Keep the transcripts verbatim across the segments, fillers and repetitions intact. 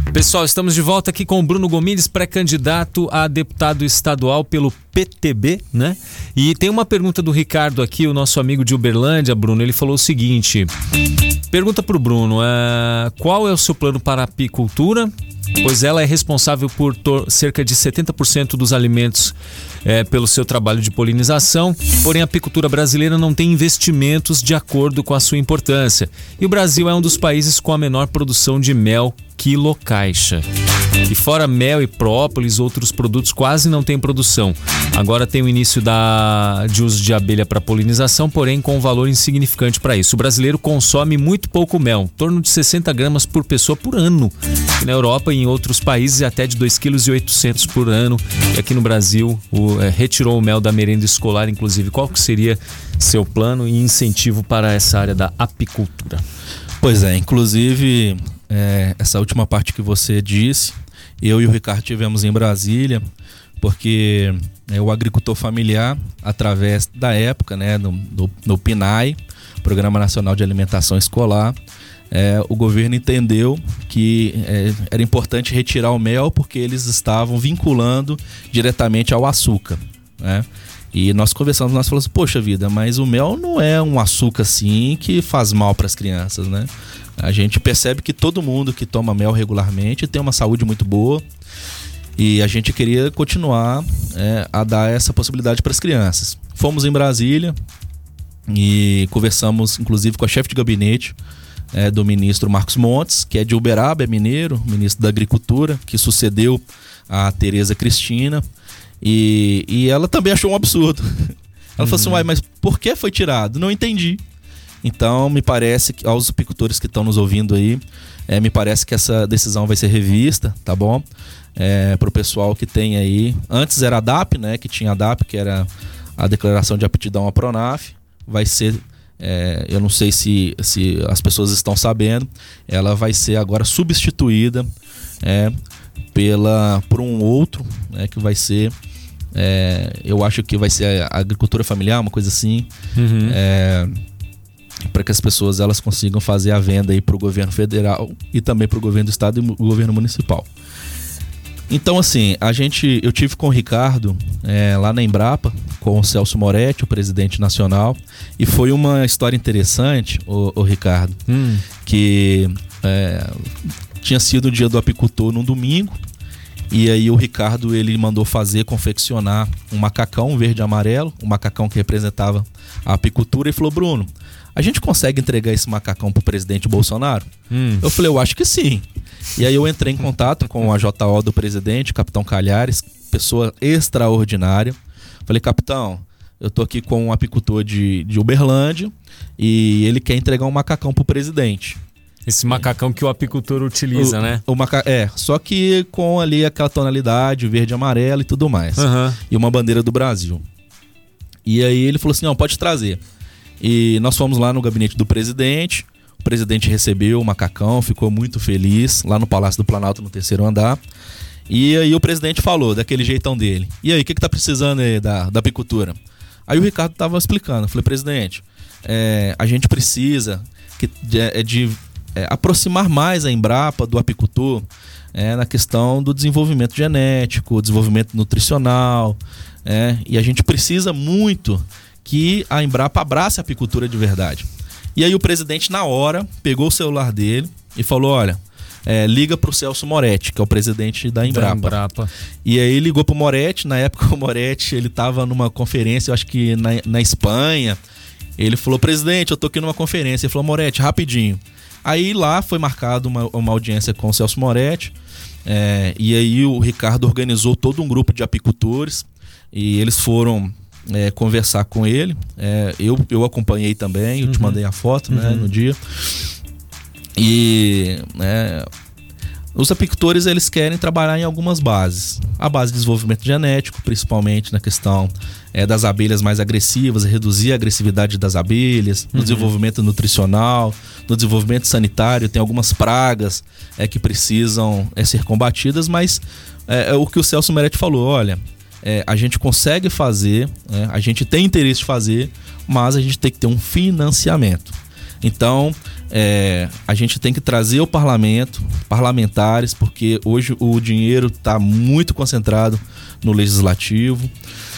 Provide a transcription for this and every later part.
Pessoal, estamos de volta aqui com o Bruno Gomides, pré-candidato a deputado estadual pelo P T B, né? E tem uma pergunta do Ricardo aqui, o nosso amigo de Uberlândia, Bruno. Ele falou o seguinte: pergunta para o Bruno, uh, qual é o seu plano para a apicultura? Pois ela é responsável por cerca de setenta por cento dos alimentos é, pelo seu trabalho de polinização, porém a apicultura brasileira não tem investimentos de acordo com a sua importância. E o Brasil é um dos países com a menor produção de mel quilocaixa. E fora mel e própolis, outros produtos quase não têm produção. Agora tem o início da, de uso de abelha para polinização, porém com um valor insignificante para isso. O brasileiro consome muito pouco mel, em torno de sessenta gramas por pessoa por ano. E na Europa e em outros países até de dois vírgula oito quilos por ano. E aqui no Brasil o, é, retirou o mel da merenda escolar, inclusive. Qual que seria seu plano e incentivo para essa área da apicultura? Pois é, inclusive é, essa última parte que você disse, eu e o Ricardo tivemos em Brasília, porque é, o agricultor familiar, através da época, né, no, no, no P N A E, Programa Nacional de Alimentação Escolar, é, o governo entendeu que é, era importante retirar o mel porque eles estavam vinculando diretamente ao açúcar, né? E nós conversamos, nós falamos, poxa vida, mas o mel não é um açúcar assim que faz mal para as crianças, né? A gente percebe que todo mundo que toma mel regularmente tem uma saúde muito boa e a gente queria continuar é, a dar essa possibilidade para as crianças. Fomos em Brasília e conversamos inclusive com a chefe de gabinete é, do ministro Marcos Montes, que é de Uberaba, é mineiro, ministro da Agricultura, que sucedeu a Tereza Cristina. E, e ela também achou um absurdo. Ela uhum. falou assim, uai, mas por que foi tirado? Não entendi. Então me parece que aos apicultores que estão nos ouvindo aí, é, me parece que essa decisão vai ser revista, tá bom? É, para o pessoal que tem aí, antes era a D A P, né, que tinha a D A P, que era a declaração de aptidão à Pronaf. Vai ser, é, eu não sei se, se as pessoas estão sabendo, ela vai ser agora substituída é, pela, por um outro, né, que vai ser É, eu acho que vai ser a agricultura familiar, uma coisa assim, uhum. é, para que as pessoas elas consigam fazer a venda aí para o governo federal e também para o governo do estado e o governo municipal. Então assim, a gente, eu tive com o Ricardo é, lá na Embrapa, com o Celso Moretti, o presidente nacional, e foi uma história interessante, o, o Ricardo, hum. que é, tinha sido o dia do apicultor num domingo. E aí o Ricardo ele mandou fazer, confeccionar um macacão verde e amarelo, um macacão que representava a apicultura, e falou, Bruno, a gente consegue entregar esse macacão pro presidente Bolsonaro? Hum. Eu falei, eu acho que sim. E aí eu entrei em contato com a J O do presidente, capitão Calhares, pessoa extraordinária. Falei, capitão, eu tô aqui com um apicultor de, de Uberlândia e ele quer entregar um macacão pro presidente. Esse macacão que o apicultor utiliza, o, né? O maca... É, só que com ali aquela tonalidade verde e amarelo e tudo mais. Uhum. E uma bandeira do Brasil. E aí ele falou assim, não, pode trazer. E nós fomos lá no gabinete do presidente. O presidente recebeu o macacão, ficou muito feliz, lá no Palácio do Planalto, no terceiro andar. E aí o presidente falou, daquele jeitão dele, e aí, o que que tá precisando aí da, da apicultura? Aí o Ricardo tava explicando. Eu falei, presidente, é, a gente precisa que, de... de É, aproximar mais a Embrapa do apicultor é, na questão do desenvolvimento genético, desenvolvimento nutricional, é, e a gente precisa muito que a Embrapa abrace a apicultura de verdade. E aí o presidente na hora pegou o celular dele e falou, olha, é, liga para o Celso Moretti, que é o presidente da Embrapa. da Embrapa. E aí ligou para o Moretti. Na época o Moretti ele estava numa conferência, eu acho que na, na Espanha. Ele falou, presidente, eu tô aqui numa conferência. Ele falou, Moretti, rapidinho. Aí lá foi marcado uma, uma audiência com o Celso Moretti, é, e aí o Ricardo organizou todo um grupo de apicultores e eles foram é, conversar com ele. É, eu, eu acompanhei também, eu uhum. te mandei a foto, né, uhum. no dia. E é, os apicultores eles querem trabalhar em algumas bases. A base de desenvolvimento genético, principalmente na questão é, das abelhas mais agressivas, reduzir a agressividade das abelhas, no uhum. desenvolvimento nutricional, no desenvolvimento sanitário. Tem algumas pragas é, que precisam é, ser combatidas, mas é, é o que o Celso Moretti falou, olha, é, a gente consegue fazer, é, a gente tem interesse de fazer, mas a gente tem que ter um financiamento. Então, é, a gente tem que trazer o parlamento, parlamentares, porque hoje o dinheiro está muito concentrado no legislativo.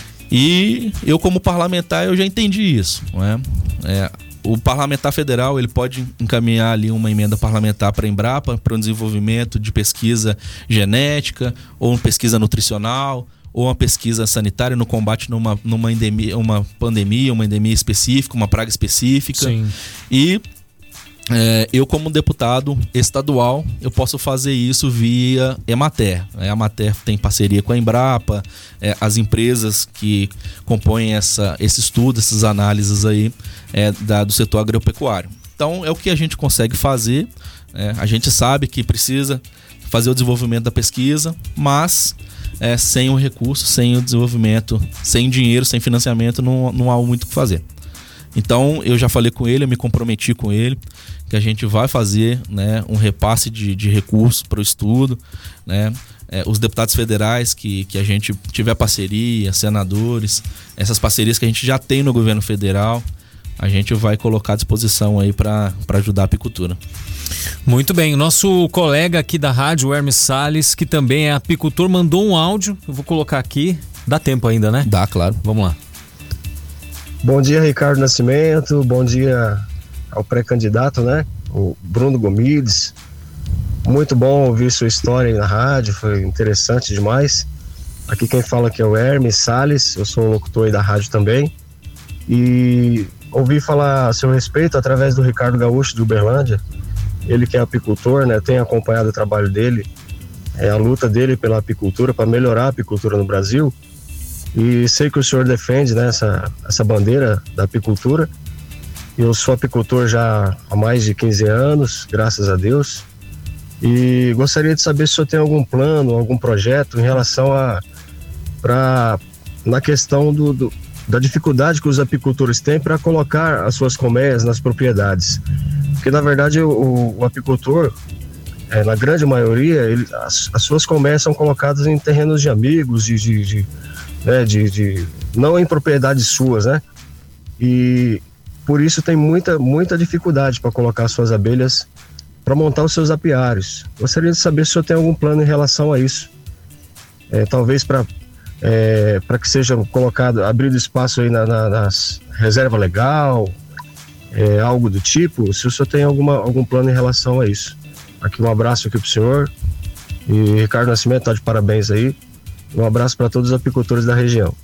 E eu, como parlamentar, eu já entendi isso, não é? É, o parlamentar federal ele pode encaminhar ali uma emenda parlamentar para a Embrapa, para o desenvolvimento de pesquisa genética, ou pesquisa nutricional, ou uma pesquisa sanitária no combate numa, numa endemia, uma pandemia, uma endemia específica, uma praga específica. Sim. E é, eu, como deputado estadual, eu posso fazer isso via Emater. A Emater tem parceria com a Embrapa, é, as empresas que compõem essa, esse estudo, essas análises aí é, da, do setor agropecuário. Então é o que a gente consegue fazer. É, a gente sabe que precisa fazer o desenvolvimento da pesquisa, mas é, sem o recurso, sem o desenvolvimento, sem dinheiro, sem financiamento, não, não há muito o que fazer. Então eu já falei com ele, eu me comprometi com ele que a gente vai fazer, né, um repasse de, de recursos para o estudo, né? É, os deputados federais que, que a gente tiver parceria, senadores, essas parcerias que a gente já tem no governo federal, a gente vai colocar à disposição aí para ajudar a apicultura. Muito bem, o nosso colega aqui da rádio, o Hermes Salles, que também é apicultor, mandou um áudio, eu vou colocar aqui, dá tempo ainda, né? Dá, claro. Vamos lá. Bom dia, Ricardo Nascimento, bom dia ao pré-candidato, né, o Bruno Gomides. Muito bom ouvir sua história aí na rádio, foi interessante demais. Aqui quem fala aqui é o Hermes Salles, eu sou locutor aí da rádio também. E ouvi falar a seu respeito através do Ricardo Gaúcho de Uberlândia, ele que é apicultor, né, tem acompanhado o trabalho dele, é, a luta dele pela apicultura, para melhorar a apicultura no Brasil. E sei que o senhor defende, né, essa, essa bandeira da apicultura. Eu sou apicultor já há mais de quinze anos, graças a Deus. E gostaria de saber se o senhor tem algum plano, algum projeto em relação a... Pra, na questão do, do, da dificuldade que os apicultores têm para colocar as suas colmeias nas propriedades. Porque, na verdade, o, o apicultor, é, na grande maioria, ele, as, as suas colmeias são colocadas em terrenos de amigos, de... de, de Né, de, de, não em propriedades suas, né? E por isso tem muita, muita dificuldade para colocar suas abelhas para montar os seus apiários. Gostaria de saber se o senhor tem algum plano em relação a isso. É, talvez para é, para que seja colocado, abrido espaço aí na, na nas reserva legal, é, algo do tipo, se o senhor tem alguma, algum plano em relação a isso. Aqui um abraço aqui pro senhor. E Ricardo Nascimento tá de parabéns aí. Um abraço para todos os apicultores da região.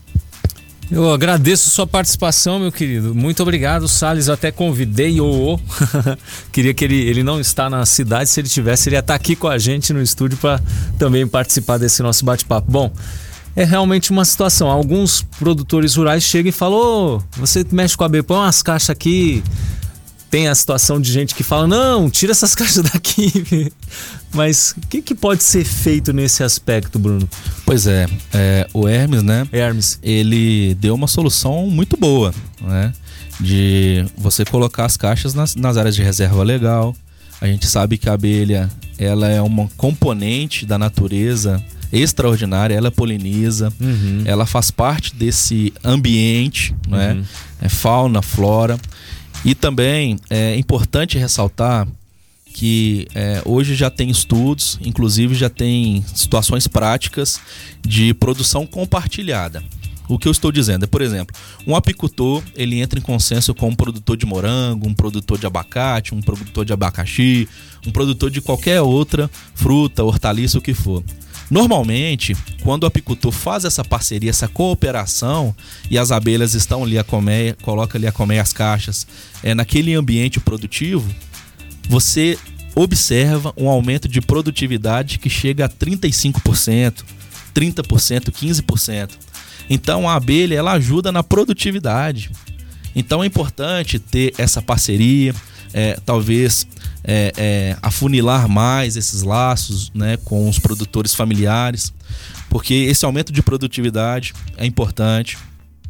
Eu agradeço sua participação, meu querido. Muito obrigado, Salles. Eu até convidei o Queria que ele, ele não está na cidade. Se ele tivesse, ele ia estar aqui com a gente no estúdio para também participar desse nosso bate-papo. Bom, é realmente uma situação. Alguns produtores rurais chegam e falam: ô, você mexe com a abelha, põe umas caixas aqui. Tem a situação de gente que fala: não, tira essas caixas daqui. Mas o que, que pode ser feito nesse aspecto, Bruno? Pois é, é o Hermes, né? Hermes. Ele deu uma solução muito boa, né? De você colocar as caixas nas, nas áreas de reserva legal. A gente sabe que a abelha, ela é uma componente da natureza extraordinária, ela poliniza, uhum. ela faz parte desse ambiente, né? Uhum. É fauna, flora. E também é importante ressaltar que é, hoje já tem estudos, inclusive já tem situações práticas de produção compartilhada. O que eu estou dizendo é, por exemplo, um apicultor, ele entra em consenso com um produtor de morango, um produtor de abacate, um produtor de abacaxi, um produtor de qualquer outra fruta, hortaliça, o que for. Normalmente, quando o apicultor faz essa parceria, essa cooperação, e as abelhas estão ali a colmeia, coloca ali a colmeia, as caixas, é, naquele ambiente produtivo, você observa um aumento de produtividade que chega a trinta e cinco por cento, trinta por cento, quinze por cento. Então a abelha, ela ajuda na produtividade. Então é importante ter essa parceria, é, talvez é, é, afunilar mais esses laços, né, com os produtores familiares, porque esse aumento de produtividade é importante.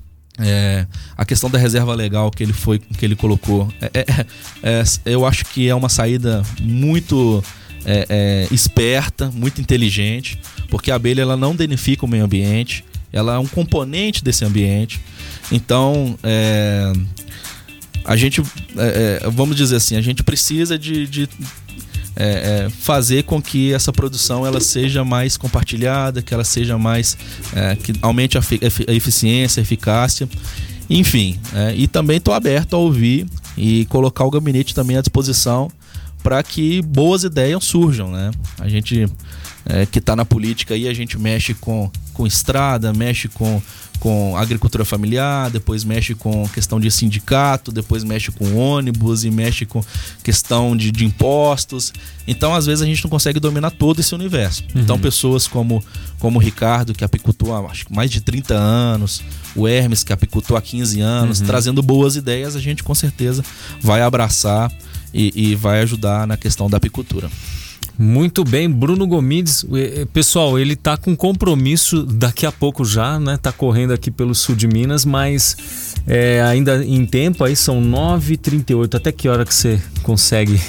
É, a questão da reserva legal que ele, foi, que ele colocou, é, é, é, eu acho que é uma saída muito é, é, esperta, muito inteligente, porque a abelha, ela não danifica o meio ambiente, ela é um componente desse ambiente. Então é, a gente, é, é, vamos dizer assim, a gente precisa de, de é, é, fazer com que essa produção ela seja mais compartilhada, que ela seja mais, é, que aumente a, a eficiência, a eficácia, enfim. É, e também estou aberto a ouvir e colocar o gabinete também à disposição para que boas ideias surjam, né? A gente é, que está na política aí, a gente mexe com, com estrada, mexe com, com agricultura familiar, depois mexe com questão de sindicato, depois mexe com ônibus e mexe com questão de, de impostos. Então, às vezes, a gente não consegue dominar todo esse universo. Uhum. Então, pessoas como, como o Ricardo, que apicultou há acho, mais de trinta anos, o Hermes, que apicultou há quinze anos, uhum. trazendo boas ideias, a gente com certeza vai abraçar e, e vai ajudar na questão da apicultura. Muito bem, Bruno Gomides, pessoal, ele tá com compromisso daqui a pouco já, né? Tá correndo aqui pelo sul de Minas, mas é, ainda em tempo, aí são nove e trinta e oito. Até que hora que você consegue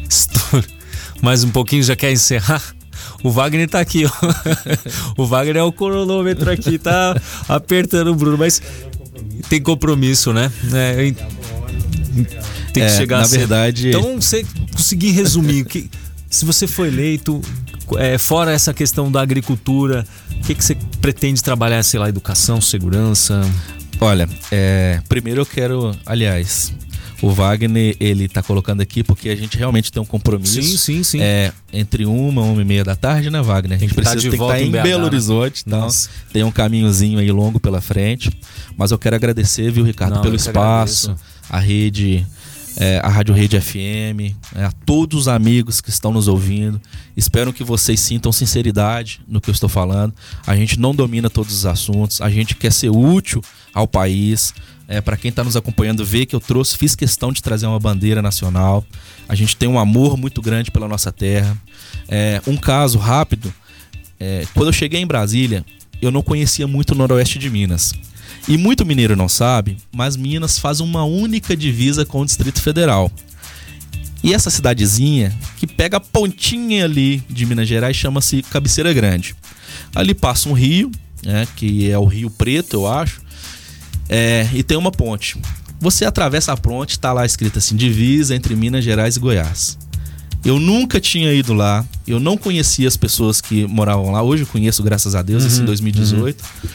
mais um pouquinho, já quer encerrar? O Wagner tá aqui, ó. O Wagner é o cronômetro aqui, tá apertando o Bruno, mas tem compromisso, né? É, tem que é, chegar na a ser. verdade. Então, você conseguir resumir que se você foi eleito, é, fora essa questão da agricultura, o que, que você pretende trabalhar, sei lá, educação, segurança? Olha, é, primeiro eu quero, aliás, o Wagner, ele tá colocando aqui porque a gente realmente tem um compromisso. Sim, sim, sim. É, entre uma, uma e meia da tarde, né, Wagner? A gente tem precisa tá ter que estar em, em Belo Horizonte, né? Então tem um caminhozinho aí longo pela frente. Mas eu quero agradecer, viu, Ricardo, Não, pelo espaço, agradeço. a rede... É, a Rádio Rede F M, é, a todos os amigos que estão nos ouvindo. Espero que vocês sintam sinceridade no que eu estou falando. A gente não domina todos os assuntos, a gente quer ser útil ao país. É, para quem está nos acompanhando, ver que eu trouxe, fiz questão de trazer uma bandeira nacional. A gente tem um amor muito grande pela nossa terra. É, um caso rápido, é, quando eu cheguei em Brasília, eu não conhecia muito o noroeste de Minas. E muito mineiro não sabe, mas Minas faz uma única divisa com o Distrito Federal. E essa cidadezinha, que pega a pontinha ali de Minas Gerais, chama-se Cabeceira Grande. Ali passa um rio, né, que é o Rio Preto, eu acho, é, e tem uma ponte. Você atravessa a ponte, está lá escrito assim, divisa entre Minas Gerais e Goiás. Eu nunca tinha ido lá, eu não conhecia as pessoas que moravam lá. Hoje eu conheço, graças a Deus, uhum, isso em dois mil e dezoito. Uhum.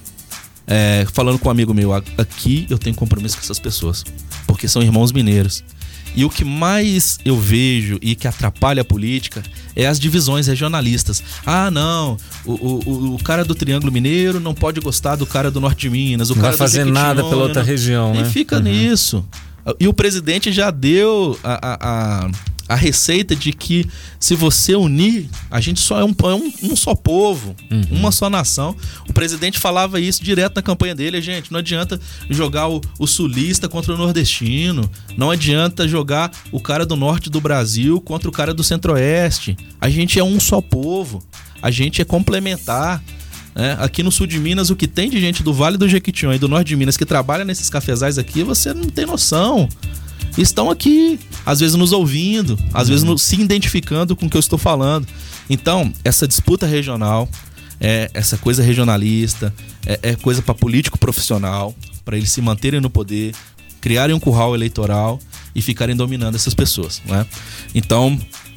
É, falando com um amigo meu, aqui eu tenho compromisso com essas pessoas, porque são irmãos mineiros. E o que mais eu vejo e que atrapalha a política é as divisões regionalistas. Ah, não, o, o, o cara do Triângulo Mineiro não pode gostar do cara do Norte de Minas. O não cara vai fazer nada pela outra região, né? E fica uhum. nisso. E o presidente já deu a... a, a a receita de que se você unir, a gente só é um, é um, um só povo, uhum. uma só nação. O presidente falava isso direto na campanha dele, gente, não adianta jogar o, o sulista contra o nordestino, não adianta jogar o cara do norte do Brasil contra o cara do centro-oeste. A gente é um só povo, a gente é complementar. É, aqui no sul de Minas, o que tem de gente do Vale do Jequitinhonha e do norte de Minas que trabalha nesses cafezais aqui, você não tem noção. Estão aqui, às vezes nos ouvindo, às uhum. vezes nos, se identificando com o que eu estou falando. Então, essa disputa regional, é, essa coisa regionalista, é, é coisa para político profissional, para eles se manterem no poder, criarem um curral eleitoral e ficarem dominando essas pessoas, né? Então,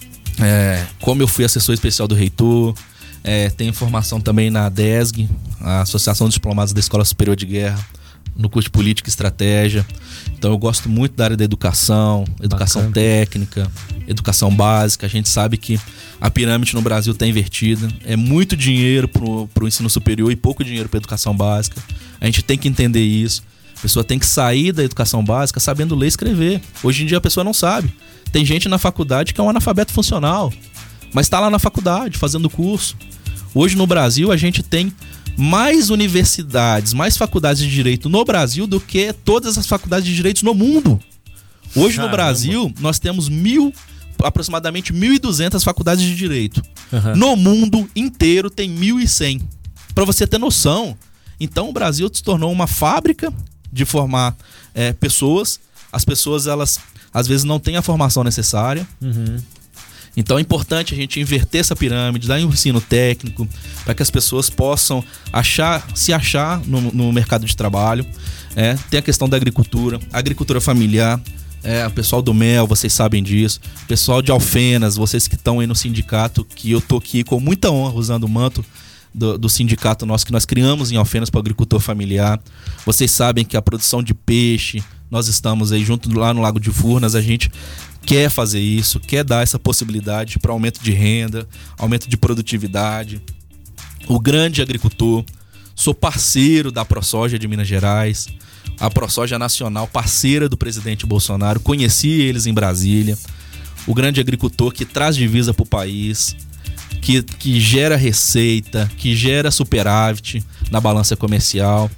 é, como eu fui assessor especial do reitor, é, tenho formação também na ADESG, a Associação dos Diplomados da Escola Superior de Guerra, no curso de Política e Estratégia. Então eu gosto muito da área da educação, educação Bacana. técnica, educação básica. A gente sabe que a pirâmide no Brasil está invertida. É muito dinheiro para o ensino superior e pouco dinheiro para a educação básica. A gente tem que entender isso. A pessoa tem que sair da educação básica sabendo ler e escrever. Hoje em dia a pessoa não sabe. Tem gente na faculdade que é um analfabeto funcional, mas está lá na faculdade fazendo curso. Hoje no Brasil a gente tem mais universidades, mais faculdades de direito no Brasil do que todas as faculdades de direito no mundo. Hoje Caramba. no Brasil nós temos mil, aproximadamente mil e duzentas faculdades de direito. Uhum. No mundo inteiro tem mil e cem. Para você ter noção. Então o Brasil se tornou uma fábrica de formar é, pessoas. As pessoas, elas às vezes não têm a formação necessária. Uhum. Então é importante a gente inverter essa pirâmide, dar um ensino técnico, para que as pessoas possam achar, se achar no, no mercado de trabalho. É, tem a questão da agricultura, agricultura familiar, é, o pessoal do mel, vocês sabem disso, o pessoal de Alfenas, vocês que estão aí no sindicato, que eu tô aqui com muita honra usando o manto do, do sindicato nosso que nós criamos em Alfenas para o agricultor familiar. Vocês sabem que a produção de peixe, nós estamos aí junto lá no Lago de Furnas, a gente quer fazer isso, quer dar essa possibilidade para aumento de renda, aumento de produtividade. O grande agricultor, sou parceiro da ProSoja de Minas Gerais, a ProSoja Nacional, parceira do presidente Bolsonaro, conheci eles em Brasília. O grande agricultor que traz divisa para o país, que, que gera receita, que gera superávit na balança comercial.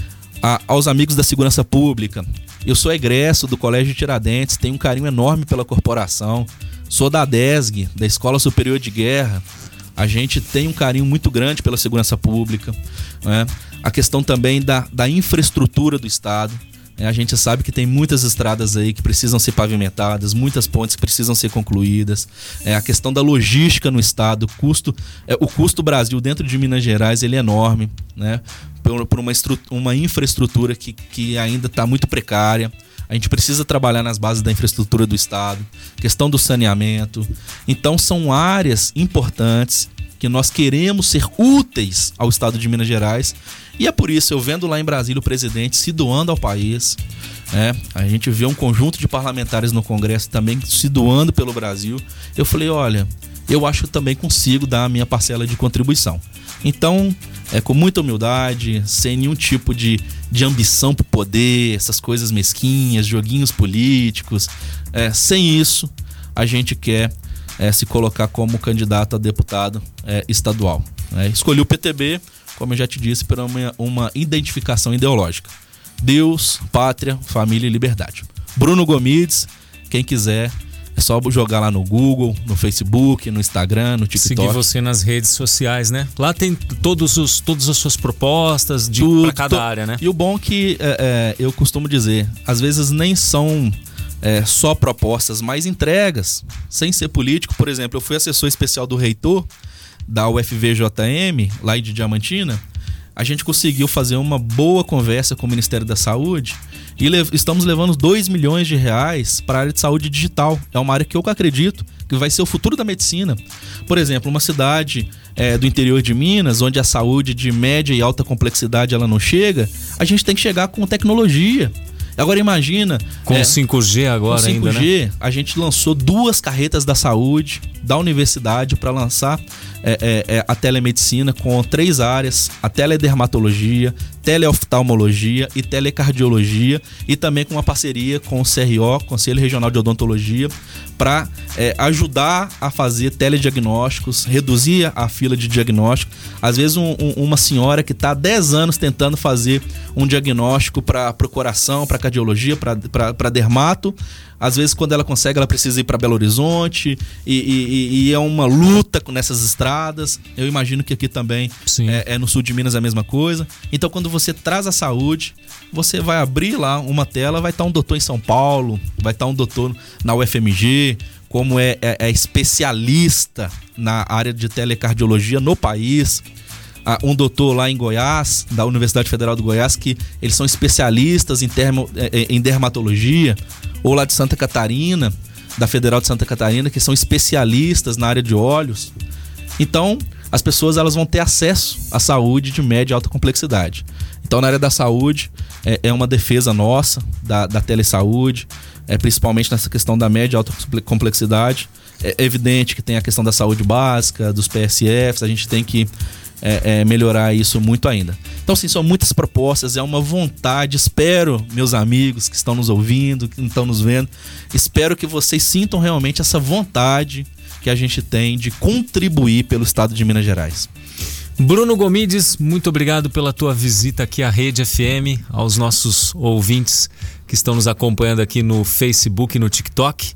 A, aos amigos da segurança pública, eu sou egresso do Colégio Tiradentes, tenho um carinho enorme pela corporação, sou da DESG, da Escola Superior de Guerra. A gente tem um carinho muito grande pela segurança pública, né? A questão também da, da infraestrutura do Estado, né? A gente sabe que tem muitas estradas aí que precisam ser pavimentadas, muitas pontes que precisam ser concluídas. É, a questão da logística no Estado, o custo, é, o custo Brasil dentro de Minas Gerais ele é enorme, né? Por, por uma, uma infraestrutura que, que ainda está muito precária. A gente precisa trabalhar nas bases da infraestrutura do Estado, questão do saneamento. Então são áreas importantes que nós queremos ser úteis ao Estado de Minas Gerais. E é por isso, eu vendo lá em Brasília o presidente se doando ao país, né? A gente vê um conjunto de parlamentares no Congresso também se doando pelo Brasil. Eu falei, olha, eu acho que também consigo dar a minha parcela de contribuição. Então, é com muita humildade, sem nenhum tipo de, de ambição por poder, essas coisas mesquinhas, joguinhos políticos. É, sem isso, a gente quer é, se colocar como candidato a deputado é, estadual. É, escolhi o P T B, como eu já te disse, por uma, uma identificação ideológica. Deus, pátria, família e liberdade. Bruno Gomides, quem quiser, é só jogar lá no Google, no Facebook, no Instagram, no TikTok. Seguir você nas redes sociais, né? Lá tem todos os, todas as suas propostas de para cada to... área, né? E o bom que é, é, eu costumo dizer, às vezes nem são é, só propostas, mas entregas, sem ser político. Por exemplo, eu fui assessor especial do reitor da U F V J M, lá de Diamantina. A gente conseguiu fazer uma boa conversa com o Ministério da Saúde e le- estamos levando dois milhões de reais para a área de saúde digital. É uma área que eu acredito que vai ser o futuro da medicina. Por exemplo, uma cidade é, do interior de Minas, onde a saúde de média e alta complexidade ela não chega, a gente tem que chegar com tecnologia. Agora imagina... Com é, cinco G agora com cinco G, ainda, né? A gente lançou duas carretas da saúde da universidade para lançar é, é, a telemedicina com três áreas, a teledermatologia, teleoftalmologia e telecardiologia, e também com uma parceria com o C R O, Conselho Regional de Odontologia, para é, ajudar a fazer telediagnósticos, reduzir a fila de diagnóstico. Às vezes um, um, uma senhora que está há dez anos tentando fazer um diagnóstico para o coração, para cardiologia, para dermato, às vezes quando ela consegue ela precisa ir para Belo Horizonte e, e, e é uma luta nessas estradas. Eu imagino que aqui também é, é no sul de Minas a mesma coisa. Então quando você traz a saúde, você vai abrir lá uma tela, vai estar um doutor em São Paulo, vai estar um doutor na U F M G, como é, é, é especialista na área de telecardiologia no país. Um doutor lá em Goiás, da Universidade Federal do Goiás, que eles são especialistas em, termo, em dermatologia, ou lá de Santa Catarina, da Federal de Santa Catarina, que são especialistas na área de olhos. Então, as pessoas elas vão ter acesso à saúde de média e alta complexidade. Então, na área da saúde, é, é uma defesa nossa da, da telesaúde, é, principalmente nessa questão da média e alta complexidade. É evidente que tem a questão da saúde básica, dos P S Fs, a gente tem que É, é, melhorar isso muito ainda. Então, sim, são muitas propostas, é uma vontade. Espero, meus amigos que estão nos ouvindo, que estão nos vendo, espero que vocês sintam realmente essa vontade que a gente tem de contribuir pelo Estado de Minas Gerais. Bruno Gomides, muito obrigado pela tua visita aqui à Rede F M, aos nossos ouvintes que estão nos acompanhando aqui no Facebook e no TikTok.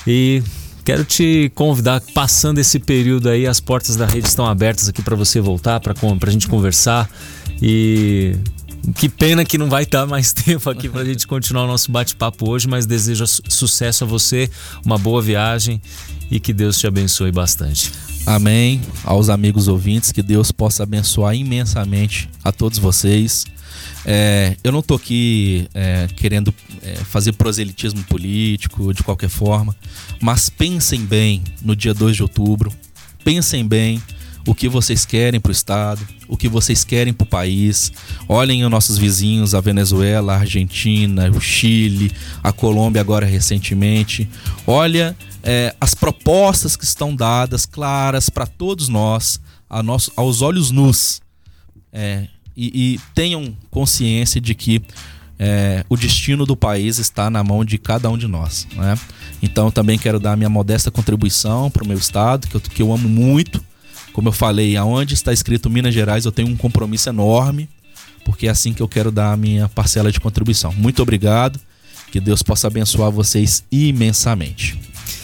E quero te convidar, passando esse período aí, as portas da rede estão abertas aqui para você voltar, para a gente conversar. E Que pena que não vai estar mais tempo aqui para a gente continuar o nosso bate-papo hoje, mas desejo sucesso a você, uma boa viagem e que Deus te abençoe bastante. Amém. Aos amigos ouvintes, que Deus possa abençoar imensamente a todos vocês. É, eu não tô aqui é, querendo é, fazer proselitismo político de qualquer forma, mas pensem bem no dia dois de outubro, pensem bem o que vocês querem para o estado, o que vocês querem para o país. Olhem os nossos vizinhos, a Venezuela, a Argentina, o Chile, a Colômbia agora recentemente. Olha é, as propostas que estão dadas, claras para todos nós, a nosso, aos olhos nus. É, e, e tenham consciência de que é, o destino do país está na mão de cada um de nós, né? Então eu também quero dar a minha modesta contribuição para o meu estado, que eu, que eu amo muito. Como eu falei, aonde está escrito Minas Gerais, eu tenho um compromisso enorme, porque é assim que eu quero dar a minha parcela de contribuição. Muito obrigado, que Deus possa abençoar vocês imensamente.